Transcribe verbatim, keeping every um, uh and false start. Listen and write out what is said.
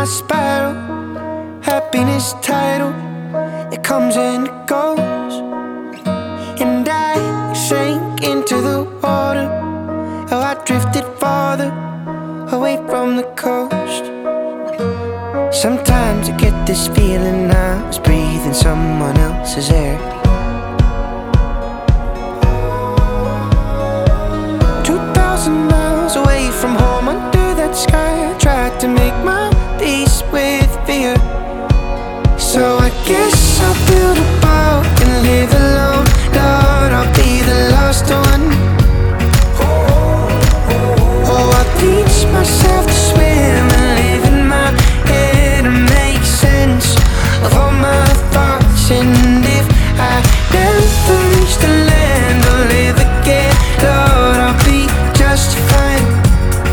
spiral. Happiness tidal, it comes and it goes. And I sank into the water. Oh, I drifted farther away from the coast. Sometimes I get this feeling I was breathing someone else's air. Two thousand miles away from home, under that sky, I tried to make my peace with fear. So I guess I'll build a boat and live alone. Lord, I'll be the lost one. Oh, I'll teach myself